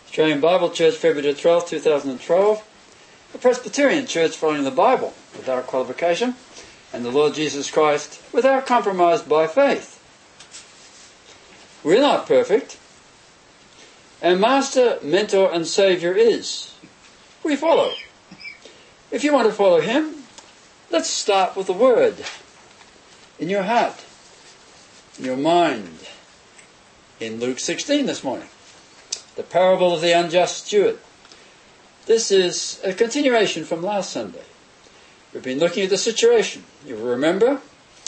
Australian Bible Church, February 12, 2012. A Presbyterian church following the Bible without qualification, and the Lord Jesus Christ without compromise by faith. We're not perfect. Our Master, Mentor and Saviour is. We follow. If you want to follow Him, let's start with the Word in your heart, in your mind. In Luke 16 this morning, the parable of the unjust steward. This is a continuation from last Sunday. We've been looking at the situation. You remember?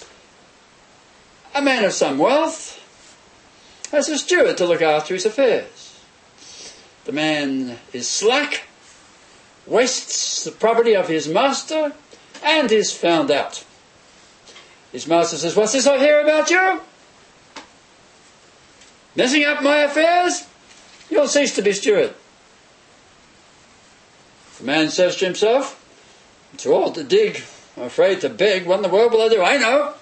A man of some wealth has a steward to look after his affairs. The man is slack, wastes the property of his master, and is found out. His master says, "What's this I hear about you? Messing up my affairs? You'll cease to be steward." The man says to himself, "I'm too old to dig. I'm afraid to beg. What in the world will I do? I know.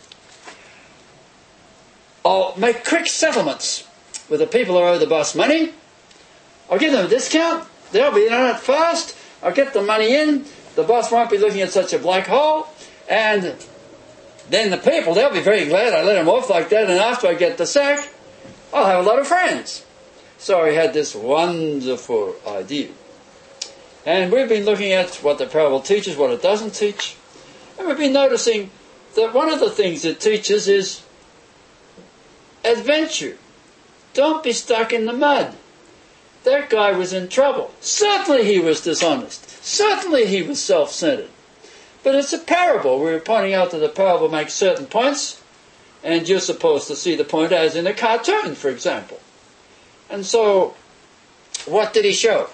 I'll make quick settlements with the people who owe the boss money. I'll give them a discount. They'll be on it fast. I'll get the money in. The boss won't be looking at such a black hole. And then the people, they'll be very glad I let them off like that. And after I get the sack, I'll have a lot of friends." So he had this wonderful idea. And we've been looking at what the parable teaches, what it doesn't teach. And we've been noticing that one of the things it teaches is adventure. Don't be stuck in the mud. That guy was in trouble. Certainly he was dishonest. Certainly he was self-centered. But it's a parable. We're pointing out that the parable makes certain points, and you're supposed to see the point as in a cartoon, for example. And so, what did he show?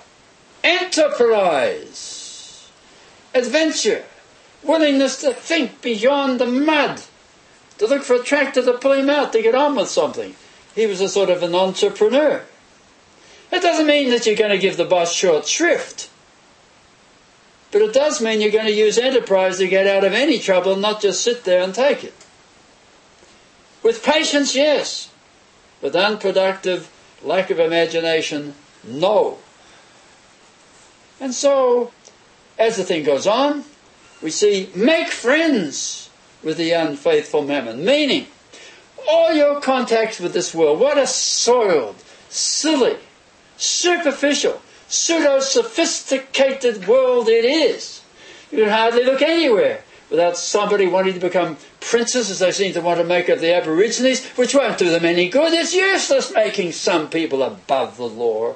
Enterprise, adventure, willingness to think beyond the mud, to look for a tractor to pull him out, to get on with something. He was a sort of an entrepreneur. That doesn't mean that you're going to give the boss short shrift, but it does mean you're going to use enterprise to get out of any trouble and not just sit there and take it. With patience, yes. With unproductive, lack of imagination, no. And so, as the thing goes on, we see, make friends with the unfaithful mammon. Meaning, all your contacts with this world, what a soiled, silly, superficial, pseudo-sophisticated world it is. You can hardly look anywhere without somebody wanting to become princes, as they seem to want to make of the Aborigines, which won't do them any good. It's useless making some people above the law.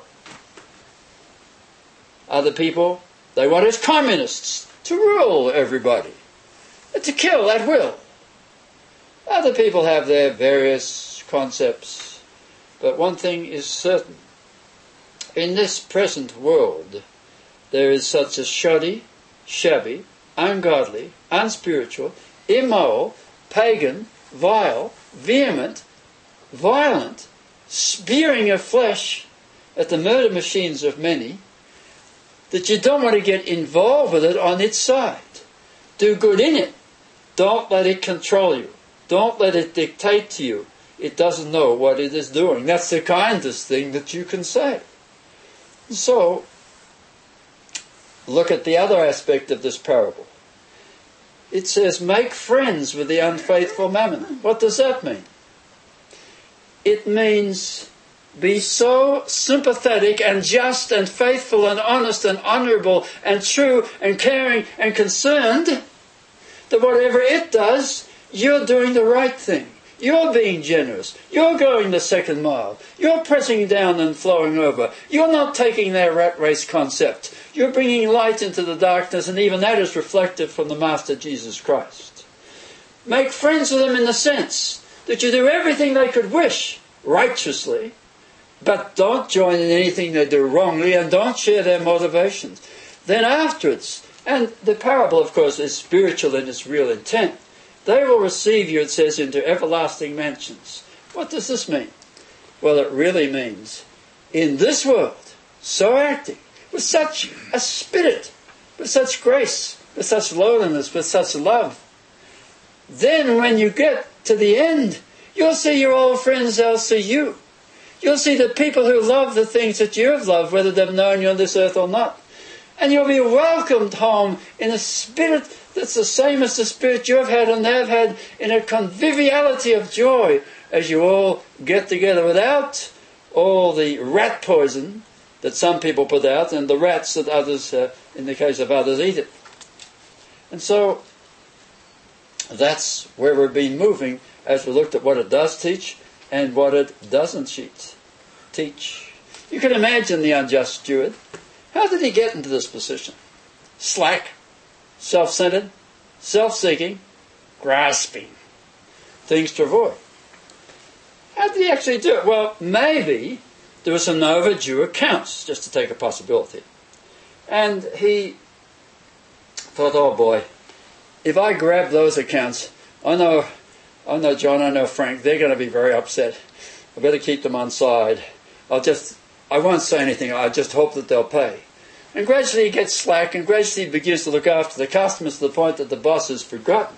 Other people, they want as communists to rule everybody, to kill at will. Other people have their various concepts, but one thing is certain. In this present world, there is such a shoddy, shabby, ungodly, unspiritual, immoral, pagan, vile, vehement, violent, spearing of flesh at the murder machines of many, that you don't want to get involved with it on its side. Do good in it. Don't let it control you. Don't let it dictate to you. It doesn't know what it is doing. That's the kindest thing that you can say. So, look at the other aspect of this parable. It says, make friends with the unfaithful mammon. What does that mean? It means be so sympathetic and just and faithful and honest and honourable and true and caring and concerned that whatever it does, you're doing the right thing. You're being generous. You're going the second mile. You're pressing down and flowing over. You're not taking their rat race concept. You're bringing light into the darkness, and even that is reflected from the Master Jesus Christ. Make friends with them in the sense that you do everything they could wish righteously, but don't join in anything they do wrongly, and don't share their motivations. Then afterwards, and the parable, of course, is spiritual in its real intent, they will receive you, it says, into everlasting mansions. What does this mean? Well, it really means, in this world, so acting, with such a spirit, with such grace, with such lowliness, with such love, then when you get to the end, you'll see your old friends, they'll see you. You'll see the people who love the things that you have loved, whether they've known you on this earth or not. And you'll be welcomed home in a spirit that's the same as the spirit you have had and they've had, in a conviviality of joy as you all get together, without all the rat poison that some people put out and the rats that others, in the case of others, eat it. And so that's where we've been moving as we looked at what it does teach and what it doesn't teach. You can imagine the unjust steward. How did he get into this position? Slack, self-centered, self-seeking, grasping. Things to avoid. How did he actually do it? Well, maybe there were some overdue accounts, just to take a possibility. And he thought, oh boy, if I grab those accounts, I know John, I know Frank, they're going to be very upset. I better keep them on side. I won't say anything, I just hope that they'll pay. And gradually he gets slack, and gradually he begins to look after the customers to the point that the boss has forgotten.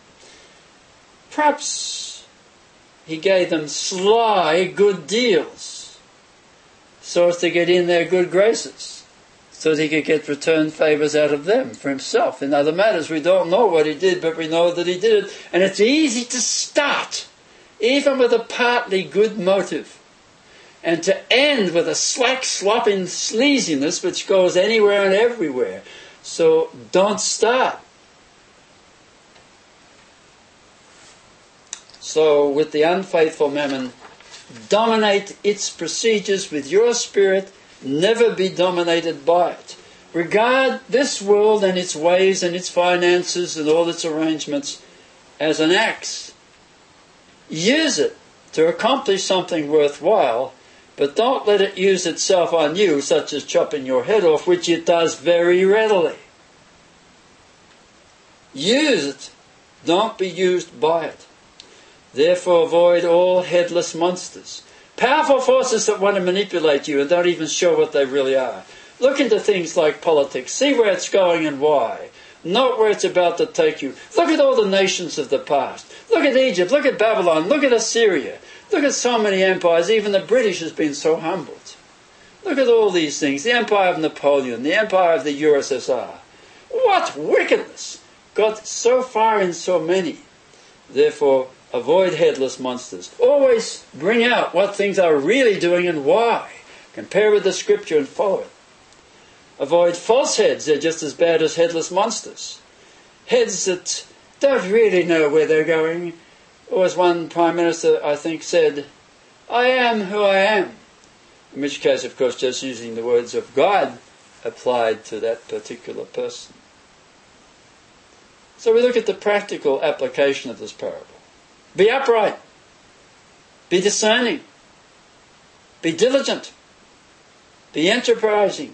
Perhaps he gave them sly good deals so as to get in their good graces, so that he could get return favours out of them for himself. In other matters, we don't know what he did, but we know that he did it. And it's easy to start, even with a partly good motive, and to end with a slack, slopping sleaziness which goes anywhere and everywhere. So don't start. So with the unfaithful mammon, dominate its procedures with your spirit, never be dominated by it. Regard this world and its ways and its finances and all its arrangements as an axe. Use it to accomplish something worthwhile, but don't let it use itself on you, such as chopping your head off, which it does very readily. Use it. Don't be used by it. Therefore avoid all headless monsters. Powerful forces that want to manipulate you and don't even show what they really are. Look into things like politics. See where it's going and why. Note where it's about to take you. Look at all the nations of the past. Look at Egypt. Look at Babylon. Look at Assyria. Look at so many empires. Even the British has been so humbled. Look at all these things. The empire of Napoleon. The empire of the USSR. What wickedness got so far in so many. Therefore, avoid headless monsters. Always bring out what things are really doing and why. Compare with the scripture and follow it. Avoid false heads. They're just as bad as headless monsters. Heads that don't really know where they're going. Or as one Prime Minister, I think, said, I am who I am. In which case, of course, just using the words of God applied to that particular person. So we look at the practical application of this parable. Be upright. Be discerning. Be diligent. Be enterprising.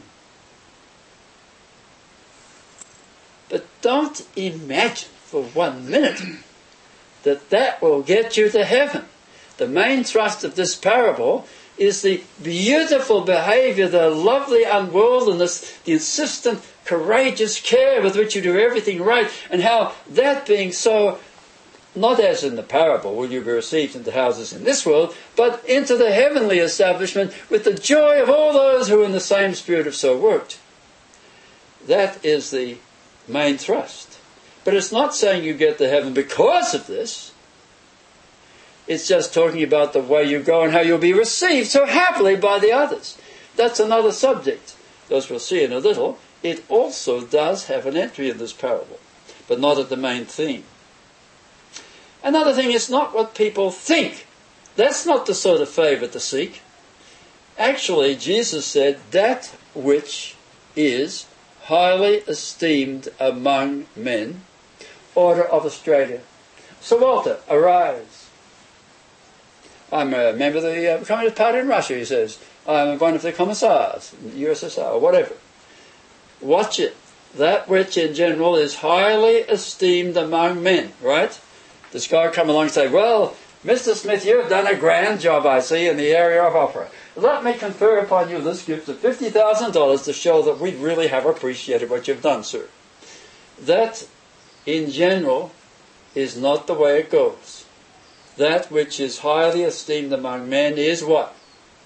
But don't imagine for 1 minute that will get you to heaven. The main thrust of this parable is the beautiful behaviour, the lovely unworldliness, the insistent, courageous care with which you do everything right, and how that being so, not as in the parable will you be received into houses in this world, but into the heavenly establishment with the joy of all those who in the same spirit have so worked. That is the main thrust. But it's not saying you get to heaven because of this. It's just talking about the way you go and how you'll be received so happily by the others. That's another subject. As we'll see in a little, it also does have an entry in this parable, but not at the main theme. Another thing is not what people think. That's not the sort of favour to seek. Actually, Jesus said, that which is highly esteemed among men. Order of Australia. Sir Walter, arise. I'm a member of the Communist Party in Russia, he says. I'm one of the commissars in the USSR, or whatever. Watch it. That which in general is highly esteemed among men, right? This guy come along and say, well, Mr. Smith, you've done a grand job, I see, in the area of opera. Let me confer upon you this gift of $50,000 to show that we really have appreciated what you've done, sir. That, in general, is not the way it goes. That which is highly esteemed among men is what?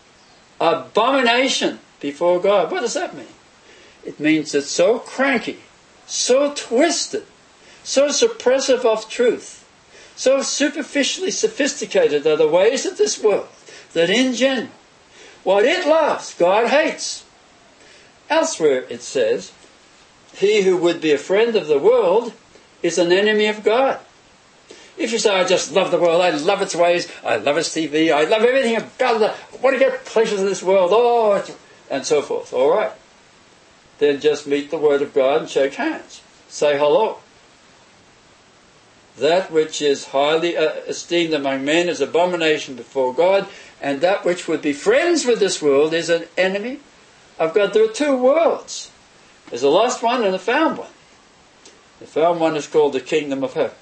abomination before God. What does that mean? It means it's so cranky, so twisted, so suppressive of truth, so superficially sophisticated are the ways of this world, that in general, what it loves, God hates. Elsewhere it says, he who would be a friend of the world is an enemy of God. If you say, I just love the world, I love its ways, I love its TV, I love everything about it, I want to get pleasures of this world, and so forth. All right. Then just meet the Word of God and shake hands. Say hello. That which is highly esteemed among men is abomination before God, and that which would be friends with this world is an enemy of God. There are two worlds. There's a lost one and a found one. The found one is called the kingdom of heaven.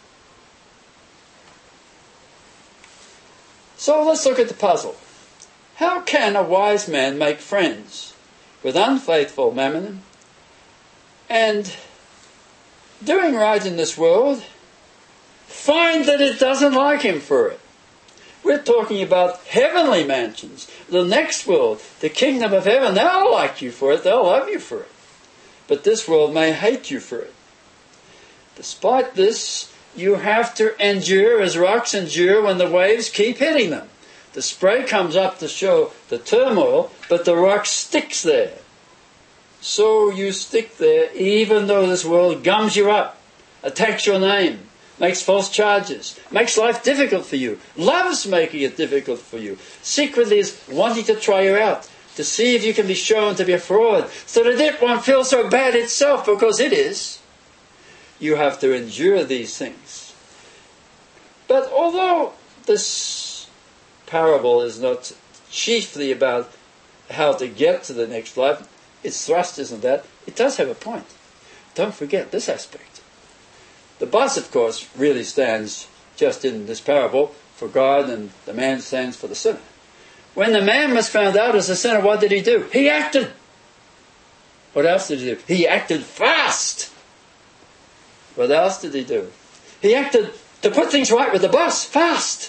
So let's look at the puzzle. How can a wise man make friends with unfaithful mammon and, doing right in this world, find that it doesn't like him for it? We're talking about heavenly mansions, the next world, the kingdom of heaven. They'll like you for it, they'll love you for it. But this world may hate you for it. Despite this, you have to endure as rocks endure when the waves keep hitting them. The spray comes up to show the turmoil, but the rock sticks there. So you stick there even though this world gums you up, attacks your name, makes false charges, makes life difficult for you, loves making it difficult for you, secretly is wanting to try you out, to see if you can be shown to be a fraud, so that it won't feel so bad itself, because it is. You have to endure these things. But although this parable is not chiefly about how to get to the next life, its thrust isn't that, it does have a point. Don't forget this aspect. The boss, of course, really stands just in this parable for God, and the man stands for the sinner. When the man was found out as a sinner, what did he do? He acted. What else did he do? He acted fast. What else did he do? He acted to put things right with the boss, fast.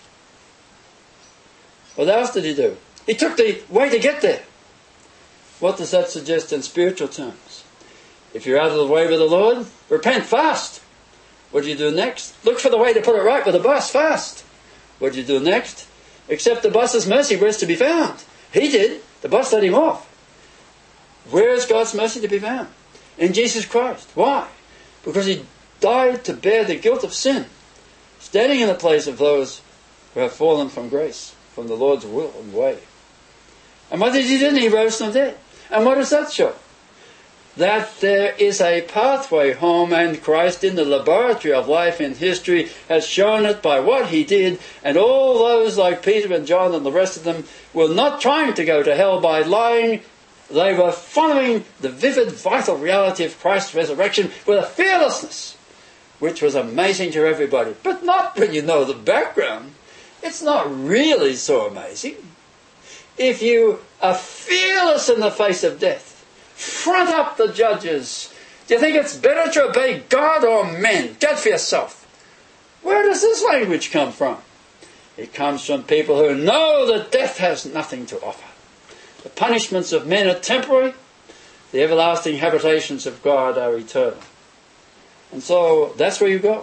What else did he do? He took the way to get there. What does that suggest in spiritual terms? If you're out of the way with the Lord, repent fast. What do you do next? Look for the way to put it right with the boss, fast. What do you do next? Accept the boss's mercy where it's to be found. He did. The boss let him off. Where is God's mercy to be found? In Jesus Christ. Why? Because he died to bear the guilt of sin, standing in the place of those who have fallen from grace, from the Lord's will and way. And what did he do? He rose from the dead. And what does that show? That there is a pathway home, and Christ in the laboratory of life in history has shown it by what he did, and all those like Peter and John and the rest of them were not trying to go to hell by lying. They were following the vivid, vital reality of Christ's resurrection with a fearlessness which was amazing to everybody. But not when you know the background. It's not really so amazing. If you are fearless in the face of death, front up the judges. Do you think it's better to obey God or men? Judge for yourself. Where does this language come from? It comes from people who know that death has nothing to offer. The punishments of men are temporary. The everlasting habitations of God are eternal. And so that's where you go.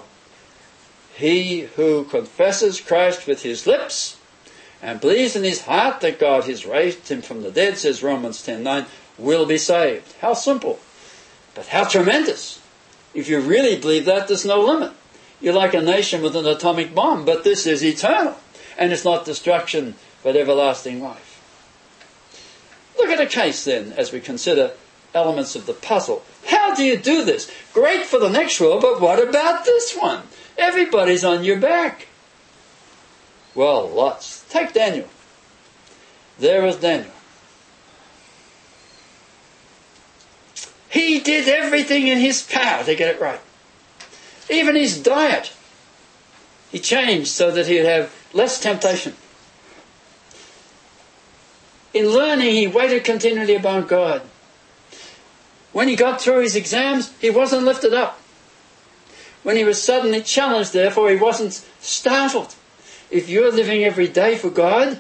He who confesses Christ with his lips and believes in his heart that God has raised him from the dead, says Romans 10:9, will be saved. How simple. But how tremendous. If you really believe that, there's no limit. You're like a nation with an atomic bomb, but this is eternal. And it's not destruction, but everlasting life. Look at a case then, as we consider elements of the puzzle. How do you do this? Great for the next world, but what about this one? Everybody's on your back. Well, lots. Take Daniel. There is Daniel. He did everything in his power to get it right. Even his diet. He changed so that he'd have less temptation. In learning, he waited continually upon God. When he got through his exams, he wasn't lifted up. When he was suddenly challenged, therefore, he wasn't startled. If you're living every day for God,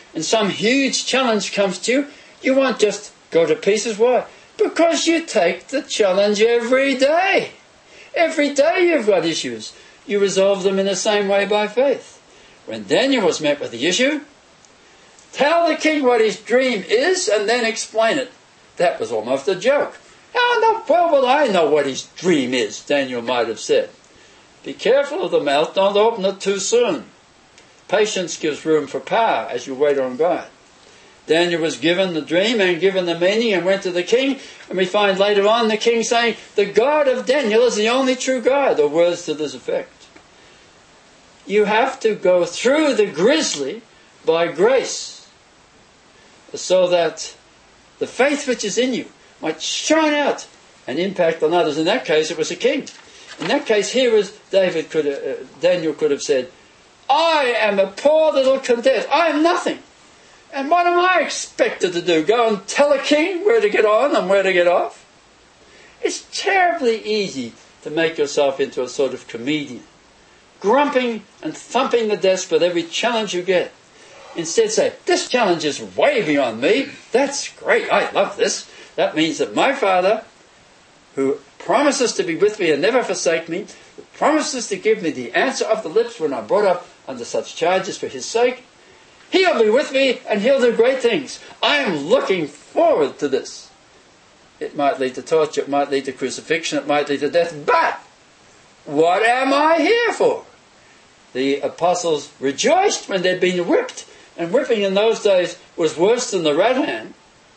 and some huge challenge comes to you, you won't just go to pieces. Why? Because you take the challenge every day. Every day you've got issues. You resolve them in the same way by faith. When Daniel was met with the issue, tell the king what his dream is and then explain it. That was almost a joke. How in the world will I know what his dream is? Daniel might have said. Be careful of the mouth, don't open it too soon. Patience gives room for power as you wait on God. Daniel was given the dream and given the meaning and went to the king. And we find later on the king saying, the God of Daniel is the only true God, or words to this effect. You have to go through the grizzly by grace, so that the faith which is in you might shine out and impact on others. In that case, it was a king. In that case, here was Daniel could have said, I am a poor little cadet. I am nothing. And what am I expected to do? Go and tell a king where to get on and where to get off? It's terribly easy to make yourself into a sort of comedian, grumping and thumping the desk with every challenge you get. Instead say, this challenge is way beyond me. That's great. I love this. That means that my Father, who promises to be with me and never forsake me, who promises to give me the answer of the lips when I'm brought up under such charges for his sake, he'll be with me and he'll do great things. I am looking forward to this. It might lead to torture, it might lead to crucifixion, it might lead to death, but what am I here for? The apostles rejoiced when they'd been whipped, and whipping in those days was worse than the rattan,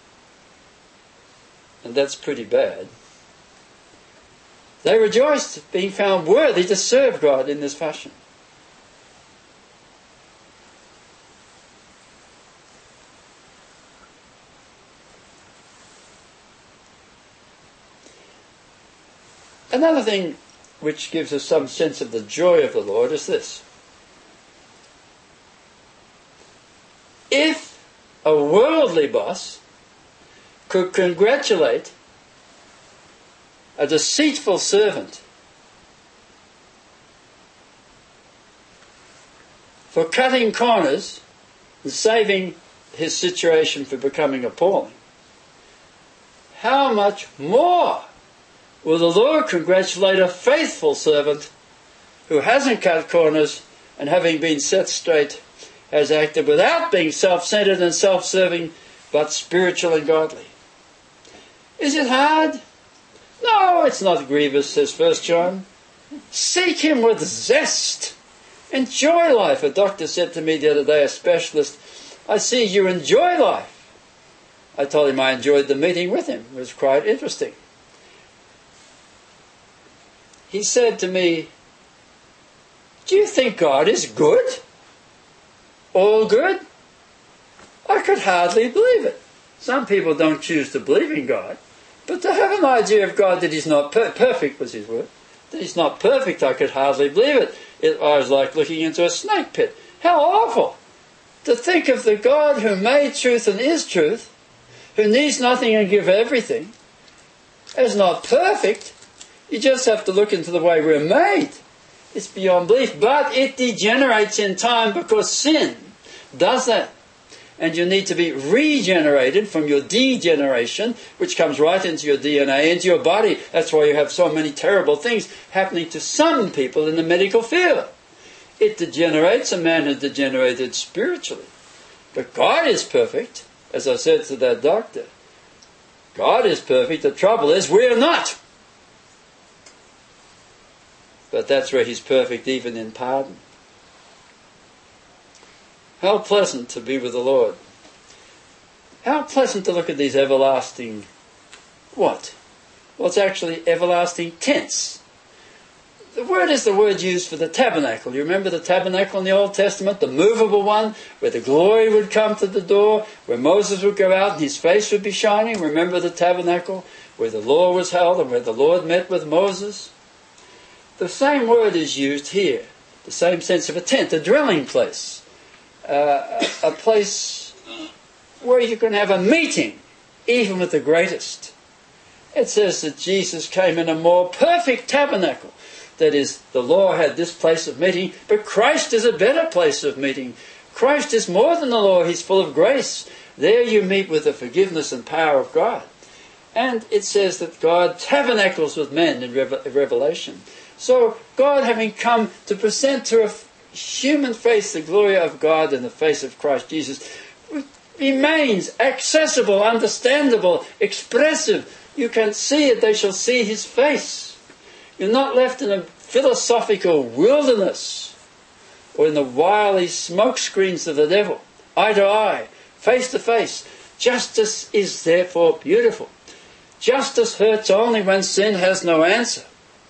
and that's pretty bad. They rejoiced being found worthy to serve God in this fashion. Another thing which gives us some sense of the joy of the Lord is this. If a worldly boss could congratulate a deceitful servant for cutting corners and saving his situation from becoming appalling, how much more will the Lord congratulate a faithful servant who hasn't cut corners and, having been set straight, has acted without being self-centered and self-serving, but spiritual and godly? Is it hard? No, it's not grievous, says 1 John. Seek him with zest. Enjoy life. A doctor said to me the other day, a specialist, I see you enjoy life. I told him I enjoyed the meeting with him. It was quite interesting. He said to me, do you think God is good? All good? I could hardly believe it. Some people don't choose to believe in God. But to have an idea of God that he's not perfect was his word. That he's not perfect, I could hardly believe it. I was like looking into a snake pit. How awful! To think of the God who made truth and is truth, who needs nothing and give everything, as not perfect. You just have to look into the way we're made. It's beyond belief. But it degenerates in time because sin does that. And you need to be regenerated from your degeneration, which comes right into your DNA, into your body. That's why you have so many terrible things happening to some people in the medical field. It degenerates. A man has degenerated spiritually. But God is perfect, as I said to that doctor. God is perfect. The trouble is we're not. But that's where he's perfect even in pardon. How pleasant to be with the Lord. How pleasant to look at these everlasting... What? Well, it's actually everlasting tense. The word is the word used for the tabernacle. You remember the tabernacle in the Old Testament? The movable one, where the glory would come to the door, where Moses would go out and his face would be shining. Remember the tabernacle, where the law was held and where the Lord met with Moses? The same word is used here. The same sense of a tent, a dwelling place. A place where you can have a meeting, even with the greatest. It says that Jesus came in a more perfect tabernacle. That is, the law had this place of meeting, but Christ is a better place of meeting. Christ is more than the law. He's full of grace. There you meet with the forgiveness and power of God. And it says that God tabernacles with men in Revelation. So God, having come to present to a human face the glory of God in the face of Christ Jesus, remains accessible, understandable, expressive. You can see it. They shall see his face. You're not left in a philosophical wilderness or in the wily smoke screens of the devil, eye to eye, face to face. Justice is therefore beautiful. Justice hurts only when sin has no answer.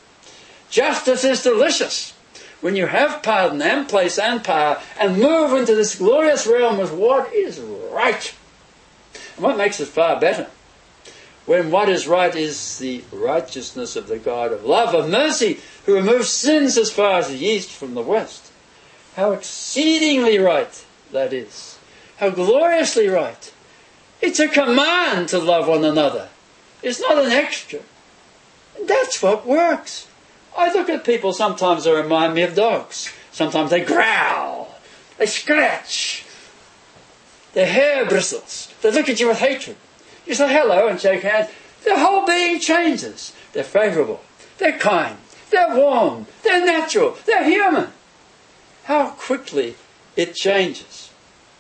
Justice is delicious when you have pardon and place and power and move into this glorious realm with what is right. And what makes it far better? When what is right is the righteousness of the God of love, of mercy, who removes sins as far as the east from the west. How exceedingly right that is. How gloriously right. It's a command to love one another. It's not an extra. And that's what works. I look at people, sometimes they remind me of dogs. Sometimes they growl. They scratch. Their hair bristles. They look at you with hatred. You say hello and shake hands. Their whole being changes. They're favourable. They're kind. They're warm. They're natural. They're human. How quickly it changes.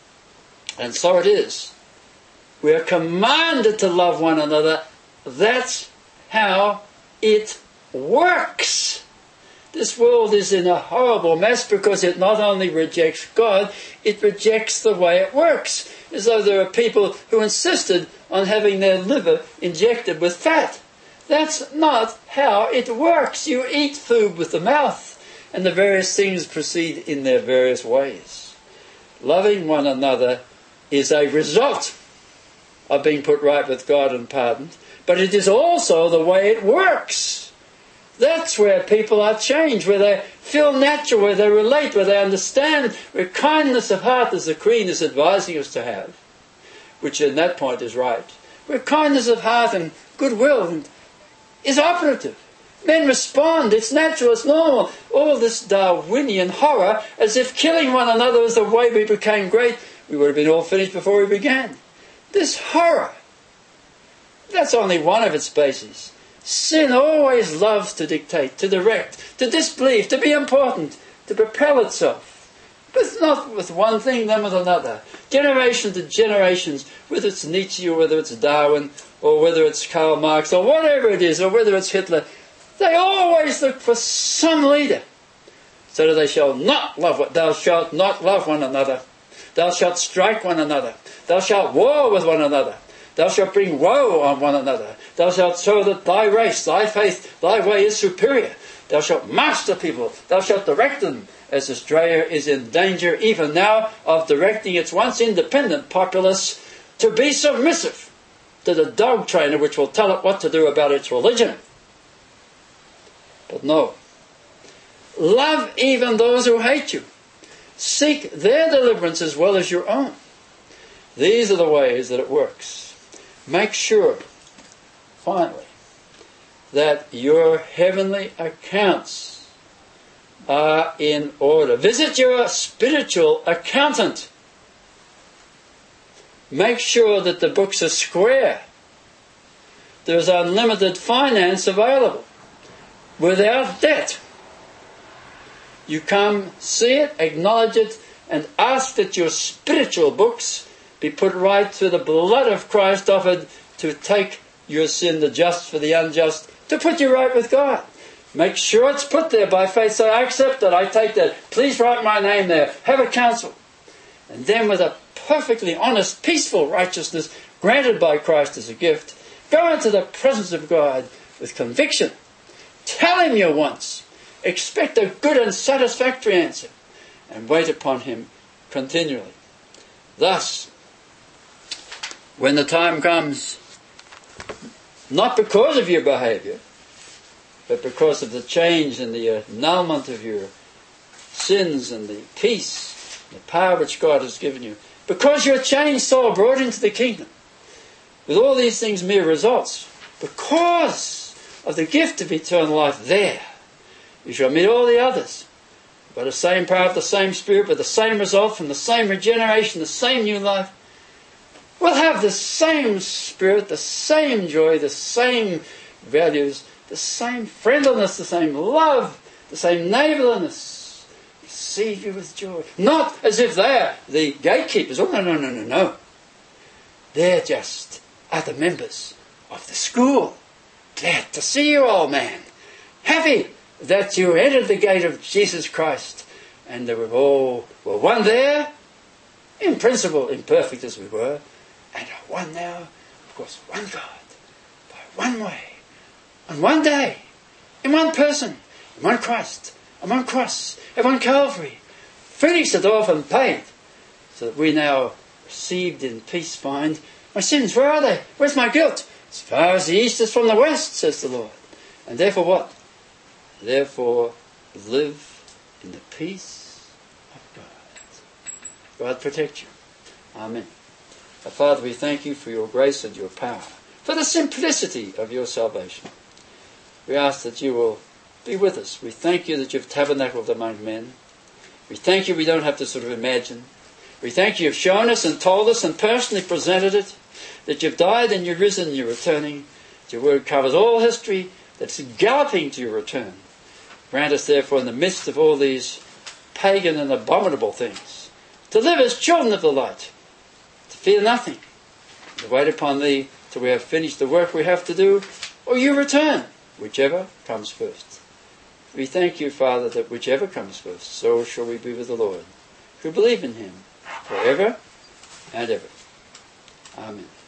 And so it is. We are commanded to love one another. That's how it works. This world is in a horrible mess because it not only rejects God, it rejects the way it works. As though there are people who insisted on having their liver injected with fat. That's not how it works. You eat food with the mouth, and the various things proceed in their various ways. Loving one another is a result of being put right with God and pardoned, but it is also the way it works. That's where people are changed, where they feel natural, where they relate, where they understand, where kindness of heart, as the Queen is advising us to have, which in that point is right, where kindness of heart and goodwill is operative. Men respond, it's natural, it's normal. All this Darwinian horror, as if killing one another was the way we became great, we would have been all finished before we began. This horror, that's only one of its bases. Sin always loves to dictate, to direct, to disbelieve, to be important, to propel itself. But not with one thing, then with another. Generation to generations, whether it's Nietzsche or whether it's Darwin or whether it's Karl Marx or whatever it is, or whether it's Hitler, they always look for some leader. So that they shall not love thou shalt not love one another. Thou shalt strike one another. Thou shalt war with one another. Thou shalt bring woe on one another. Thou shalt show that thy race, thy faith, thy way is superior. Thou shalt master people. Thou shalt direct them, as Australia is in danger even now of directing its once independent populace to be submissive to the dog trainer which will tell it what to do about its religion. But no. Love even those who hate you. Seek their deliverance as well as your own. These are the ways that it works. Make sure, finally, that your heavenly accounts are in order. Visit your spiritual accountant. Make sure that the books are square. There's unlimited finance available without debt. You come, see it, acknowledge it, and ask that your spiritual books be put right through the blood of Christ offered to take your sin, the just for the unjust, to put you right with God. Make sure it's put there by faith. So I accept it, I take that. Please write my name there. Have a counsel. And then with a perfectly honest, peaceful righteousness granted by Christ as a gift, go into the presence of God with conviction. Tell him your wants. Expect a good and satisfactory answer. And wait upon him continually. Thus, when the time comes, not because of your behavior, but because of the change and the annulment of your sins and the peace, the power which God has given you, because you're a changed soul brought into the kingdom, with all these things mere results, because of the gift of eternal life there, you shall meet all the others by the same power of the same Spirit, with the same result, from the same regeneration, the same new life, we'll have the same Spirit, the same joy, the same values, the same friendliness, the same love, the same neighbourliness. Receive you with joy. Not as if they're the gatekeepers. Oh, no. They're just other members of the school. Glad to see you, old man. Happy that you entered the gate of Jesus Christ, and that we all were one there, in principle, imperfect as we were, and are one now, of course, one God, by one way, on one day, in one person, in one Christ, on one cross, at one Calvary, finished it off and paid, so that we now, received in peace, find, my sins, where are they? Where's my guilt? As far as the east is from the west, says the Lord. And therefore what? Therefore live in the peace of God. God protect you. Amen. Our Father, we thank you for your grace and your power, for the simplicity of your salvation. We ask that you will be with us. We thank you that you've tabernacled among men. We thank you we don't have to sort of imagine. We thank you you've shown us and told us and personally presented it, that you've died and you've risen and you're returning. That your word covers all history, that's galloping to your return. Grant us therefore in the midst of all these pagan and abominable things, to live as children of the light, to fear nothing, to wait upon thee till we have finished the work we have to do, or you return, whichever comes first. We thank you, Father, that whichever comes first, so shall we be with the Lord, who believe in him forever and ever. Amen.